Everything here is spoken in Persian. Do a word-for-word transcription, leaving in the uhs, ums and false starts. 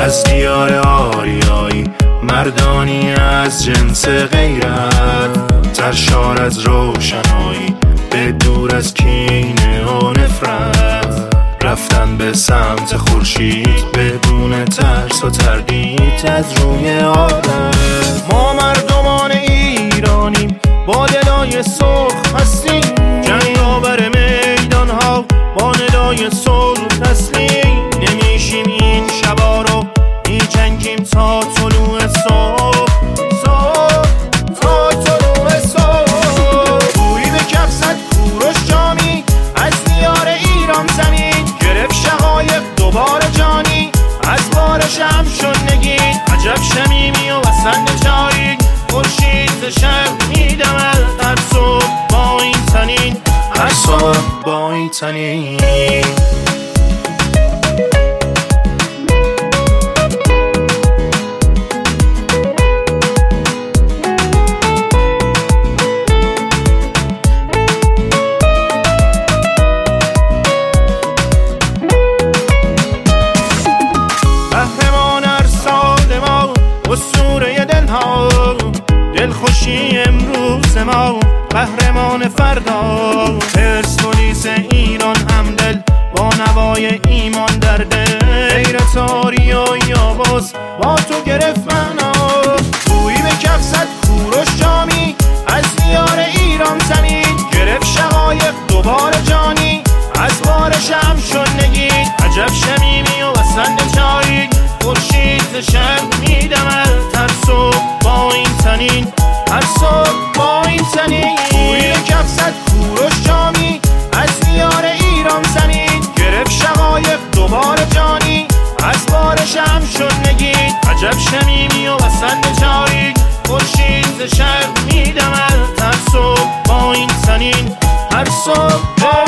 از دیار آریایی، مردانی از جنس غیرت، سرشار از روشنایی، به دور از کینه و نفرت، رفتن به سمت خورشید بدون ترس و تردید از روی آدم. ما مردمان ایرانیم، با دلای سرخ هستیم، جنگاور میدان ها با ندای صلح تسلیم. نمیشیم این شبا رو میجنگیم تا طلوع صبح، صبح تا طلوع صبح. توی به کف زد کوروش جامی، از دیار ایران زمین گرفت شقایق دوباره جانی، از بارش هم شد نگین. عجب شمیمی و وسن جاری، خورشید ز شرق میدمد هر صبح با این تنین، هر صبح با این تنین. اسطوره دلها، دلخوشی امروز ما، قهرمان فردا. پرسپولیس ایران همدل با نوای ایمان در دل، غیرت آریا یاباز با تو گرفت معنا. توی به کف زد کوروش جامی، از دیار ایران زمین گرفت شقایق دوباره جانی، از بارش هم شد نگین. عجب شمیمی و وسن جایی، خورشید ز شرق میدمد هر صبح با این تنین، هر صبح با این تنین. توی کف زد کوروش جامی، از دیار ایران زمین گرفت شقایق دوباره جانی، از بارش هم شد نگین. عجب شمیمی و وسن جایی، خورشید ز شرق میدمد هر صبح با این تنین، هر صبح.